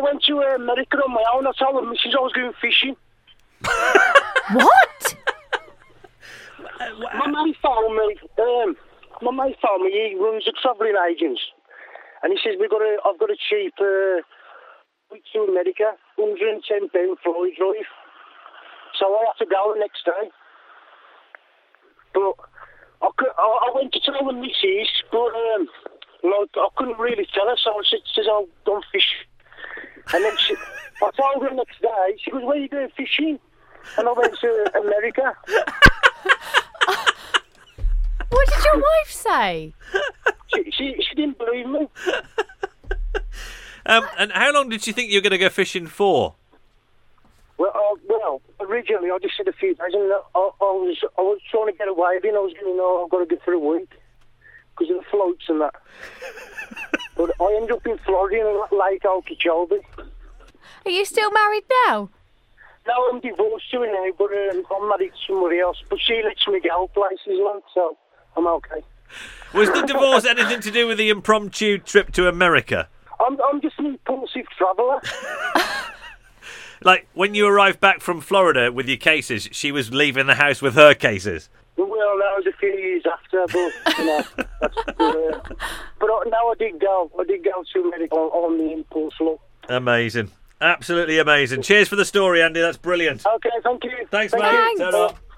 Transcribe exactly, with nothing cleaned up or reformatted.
went to uh, America on my own. I told the missus I was going fishing. What? My mate phoned me. Um, my mate phoned me. He runs a travelling agents, and he says we got a. I've got a cheap uh, week to America, one hundred and ten pound Floyd drive. So I had to go the next day. But I, could, I, I went to tell the missus, but um, like I couldn't really tell her. So she says I'll go fish, and then she, I told her the next day. She goes, "Where are you going fishing?" And I went to America. What did your wife say? She, she, she didn't believe me. Um, and how long did she think you were going to go fishing for? Well, uh, well, originally I just said a few days, and I, I was I was trying to get away. Then I was going, "No, I've got to go for a week because of the floats and that." But I ended up in Florida in Lake Okeechobee. Are you still married now? Now I'm divorced to her now, but um, I'm married to somebody else. But she lets me go places, like, so I'm okay. Was the divorce anything to do with the impromptu trip to America? I'm I'm just an impulsive traveller. Like, when you arrived back from Florida with your cases, she was leaving the house with her cases? Well, that was a few years after, but, you know, that's, uh, but I, now I did go. I did go to America on, on the impulse, look. Amazing. Absolutely amazing. Cheers for the story, Andy. That's brilliant. Okay, thank you. Thanks, Thank mate. Thanks. Ta-ra.